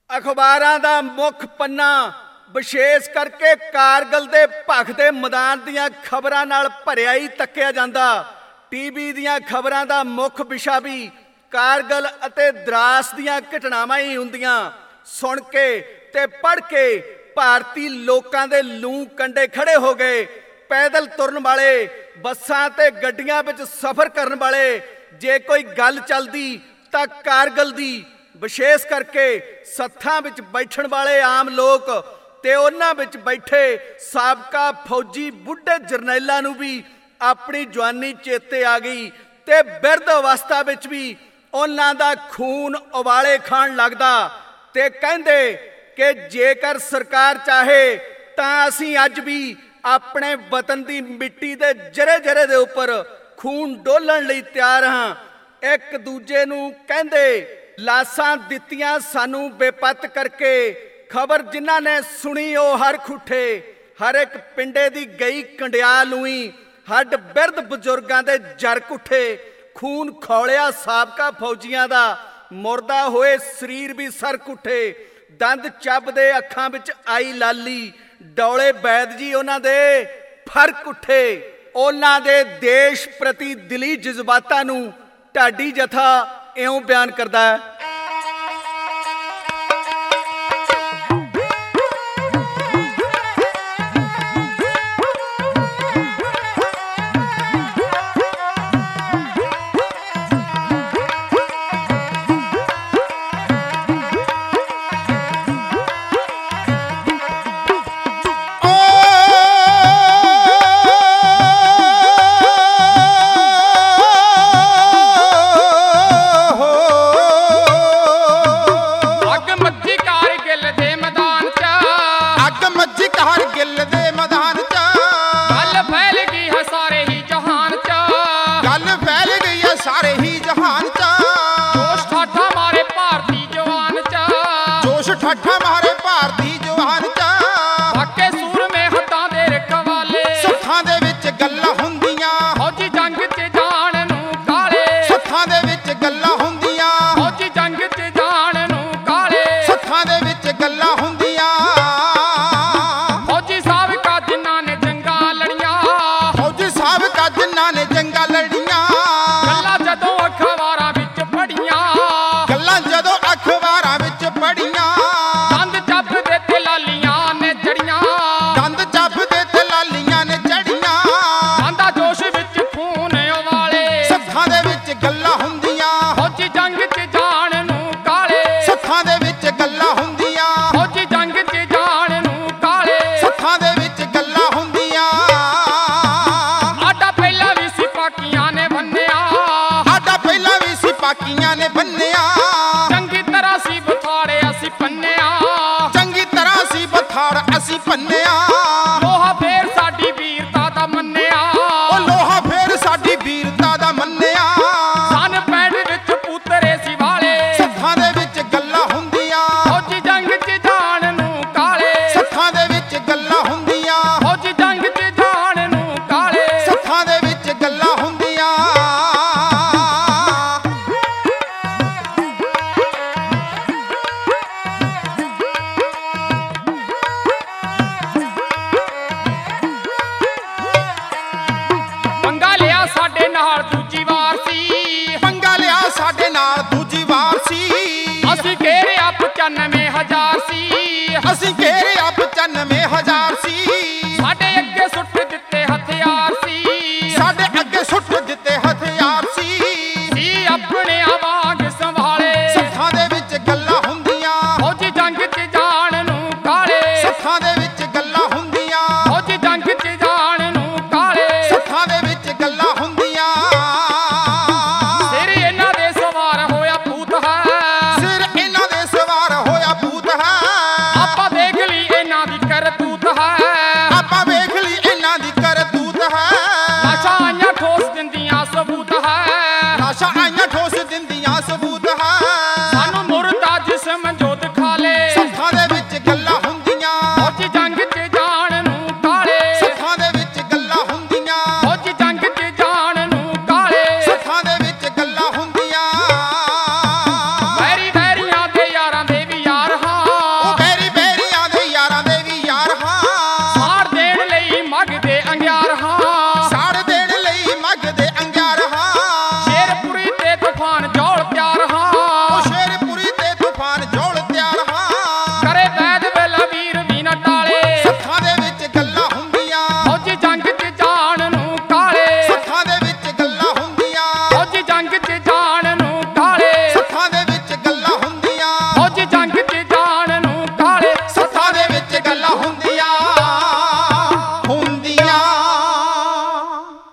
ਅਖਬਾਰਾਂ ਦਾ ਮੁੱਖ ਪੰਨਾ ਵਿਸ਼ੇਸ਼ ਕਰਕੇ ਕਾਰਗਿਲ ਦੇ ਭਖ ਦੇ ਮੈਦਾਨ ਦੀਆਂ ਖਬਰਾਂ ਨਾਲ ਭਰਿਆ ਹੀ ਤੱਕਿਆ ਜਾਂਦਾ। ਟੀਵੀ ਦੀਆਂ ਖਬਰਾਂ ਦਾ ਮੁੱਖ ਵਿਸ਼ਾ ਵੀ ਕਾਰਗਿਲ ਅਤੇ ਦਰਾਸ ਦੀਆਂ ਘਟਨਾਵਾਂ ਹੀ ਹੁੰਦੀਆਂ। ਸੁਣ ਕੇ ਤੇ ਪੜ੍ਹ ਕੇ ਭਾਰਤੀ ਲੋਕਾਂ ਦੇ ਲੂੰ ਕੰਡੇ ਖੜੇ ਹੋ ਗਏ। ਪੈਦਲ ਤੁਰਨ ਵਾਲੇ, ਬੱਸਾਂ ਤੇ ਗੱਡੀਆਂ ਵਿੱਚ ਸਫ਼ਰ ਕਰਨ ਵਾਲੇ, ਜੇ ਕੋਈ ਗੱਲ ਚੱਲਦੀ ਤਾਂ ਕਾਰਗਿਲ ਦੀ। ਵਿਸ਼ੇਸ਼ ਕਰਕੇ ਸੱਥਾਂ ਵਿੱਚ ਬੈਠਣ ਵਾਲੇ ਆਮ ਲੋਕ ਤੇ ਉਹਨਾਂ ਵਿੱਚ ਬੈਠੇ ਸਾਬਕਾ ਫੌਜੀ ਬੁੱਢੇ ਜਰਨੈਲਾਂ ਨੂੰ ਵੀ ਆਪਣੀ ਜਵਾਨੀ ਚੇਤੇ ਆ ਗਈ ਤੇ ਬਿਰਧ ਅਵਸਥਾ ਵਿੱਚ ਵੀ ਉਹਨਾਂ ਦਾ ਖੂਨ ਉਬਾਲੇ ਖਾਣ ਲੱਗਦਾ ਤੇ ਕਹਿੰਦੇ ਕਿ ਜੇਕਰ ਸਰਕਾਰ ਚਾਹੇ ਤਾਂ ਅਸੀਂ ਅੱਜ ਵੀ ਆਪਣੇ ਵਤਨ ਦੀ ਮਿੱਟੀ ਦੇ ਜਰੇ ਜਰੇ ਦੇ ਉੱਪਰ ਖੂਨ ਡੋਲਣ ਲਈ ਤਿਆਰ ਹਾਂ। ਇੱਕ ਦੂਜੇ ਨੂੰ ਕਹਿੰਦੇ ਲਾਸਾਂ ਦਿੱਤੀਆਂ ਸਾਨੂੰ ਬੇਪੱਤ ਕਰਕੇ, ਖਬਰ ਜਿਨ੍ਹਾਂ ਨੇ ਸੁਣੀ ਉਹ ਹਰ ਖੁੱਠੇ, ਹਰ ਇੱਕ ਪਿੰਡੇ ਦੀ ਗਈ ਕੰਡਿਆ ਲੂਈ, ਹੱਡ ਬਿਰਧ ਬਜ਼ੁਰਗਾਂ ਦੇ ਜਰਕ ਉੱਠੇ। ਖੂਨ ਖੌਲਿਆ ਸਾਬਕਾ ਫੌਜੀਆਂ ਦਾ, ਮੁਰਦਾ ਹੋਏ ਸਰੀਰ ਵੀ ਸਰਕ ਉੱਠੇ। ਦੰਦ ਚੱਬਦੇ ਅੱਖਾਂ ਵਿੱਚ ਆਈ ਲਾਲੀ, ਡੌਲੇ ਬੈਦ ਜੀ ਉਹਨਾਂ ਦੇ ਫਰਕ ਉੱਠੇ। ਉਹਨਾਂ ਦੇ ਦੇਸ਼ ਪ੍ਰਤੀ ਦਿਲੀ ਜਜ਼ਬਾਤਾਂ ਨੂੰ ਢਾਡੀ ਜਥਾ ਇਉਂ ਬਿਆਨ ਕਰਦਾ ਹੈ। ਠਾਠਾ ਮਾਰੇ ਭਾਰਤੀ ਜਵਾਨ ਚ, ਵਾਕੇ ਸੂਰਮੇ ਹੱਥਾਂ ਦੇ ਰਖਵਾਲੇ, ਸੱਥਾਂ ਦੇ ਵਿੱਚ ਗੱਲਾਂ ਹੁੰਦੀਆਂ ਫੌਜੀ ਜੰਗ 'ਚ ਜਾਣ ਨੂੰ ਕਾਲੇ, ਸੱਥਾਂ ਦੇ ਵਿੱਚ ਗੱਲਾਂ ਹੁੰਦੀਆਂ ਫੌਜੀ ਜੰਗ 'ਚ ਜਾਣ ਨੂੰ ਕਾਲੇ, ਸੱਥਾਂ ਦੇ ਵਿੱਚ ਗੱਲਾਂ ਹੁੰਦੀਆਂ ਫੌਜੀ ਸਾਬਕਾ ਜਿਨ੍ਹਾਂ ਨੇ ਜੰਗਾਂ ਲੜੀਆਂ, ਫੌਜੀ ਸਾਬਕਾ ਜਿਨ੍ਹਾਂ ਨੇ ਜੰਗਾਂ ਲੜੀਆਂ। ਗੱਲਾਂ ਜਦੋਂ ਅਖਬਾਰਾਂ ਵਿੱਚ ਪੜ੍ਹੀਆਂ, ਗੱਲਾਂ ਜਦੋਂ ਅਖਬਾਰਾਂ ਵਿੱਚ ਪੜ੍ਹੀਆਂ, ਦੰਦ ਚੱਬਦੇ ਤੇ ਲਾਲੀਆਂ ਨੇ ਜੜੀਆਂ, ਦੰਦ ਚੱਬਦੇ ਤੇ ਲਾਲੀਆਂ ਨੇ ਚੜੀਆਂ। ਆਂਦਾ ਜੋਸ਼ ਵਿੱਚ ਖੂਨ ਉਬਾਲੇ, ਸੱਥਾਂ ਦੇ ਵਿੱਚ ਗੱਲਾਂ ਹੁੰਦੀਆਂ ਫੌਜੀ ਜੰਗ 'ਚ ਜਾਣ ਨੂੰ ਕਾਲੇ, ਸੱਥਾਂ ਦੇ ਵਿੱਚ ਗੱਲਾਂ ਹੁੰਦੀਆਂ ਫੌਜੀ ਜੰਗ 'ਚ ਜਾਣ ਨੂੰ ਕਾਲੇ। ਸੱਥਾਂ ਦੇ ਵਿੱਚ ਗੱਲਾਂ ਹੁੰਦੀਆਂ। ਆਡਾ ਪਹਿਲਾਂ ਵੀ ਸਿਪਾਹੀਆਂ ਨੇ ਬੰਨਿਆ, ਸਾਡਾ ਪਹਿਲਾਂ ਵੀ ਸਿਪਾਹੀਆਂ ਨੇ ਬੰਨਿਆ, ਚੰਗੀ ਤਰ੍ਹਾਂ ਸੀ ਬਥਾੜੇ ਅਸੀਂ ਪੰਨਿਆ, ਚੰਗੀ ਤਰ੍ਹਾਂ ਸੀ ਬਥਾੜ ਅਸੀਂ ਪੰਨਿਆ। ਲੋਹਾ ਫੇਰ ਸਾਡੀ ਵੀਰਤਾ ਦਾ ਮੰਨਿਆ, ਉਹ ਲੋਹਾ ਫੇਰ ਸਾਡੀ ਵੀਰਤਾ ਦਾ ਮੰਨਿਆ। ਸਨ ਪੈਂਡ ਵਿੱਚ ਪੁੱਤਰੇ ਸੀ ਵਾਲੇ, ਸੱਥਾਂ ਦੇ ਵਿੱਚ ਗੱਲਾਂ ਹੁੰਦੀਆਂ ਫੌਜੀ ਜੰਗ 'ਚ ਜਾਣ ਨੂੰ ਕਾਲੇ, ਸੱਥਾਂ ਦੇ ਵਿੱਚ ਗੱਲਾਂ ਹੁੰਦੀਆਂ ਫੌਜੀ ਜੰਗ 'ਚ ਜਾਣ ਨੂੰ ਕਾਲੇ। ਸੱਥਾਂ ਦੇ ਵਿੱਚ ਗੱਲਾਂ ਹੁੰਦੀਆਂ। ਪੰਗਾ ਲਿਆ ਸਾਡੇ ਨਾਲ ਦੂਜੀ ਵਾਰ ਸੀ, ਪੰਗਾ ਲਿਆ ਸਾਡੇ ਨਾਲ ਦੂਜੀ ਵਾਰ ਸੀ, ਅਸੀਂ ਘੇਰਿਆ 95,000 ਸੀ, ਅਸੀਂ ਘੇਰਿਆ 95,000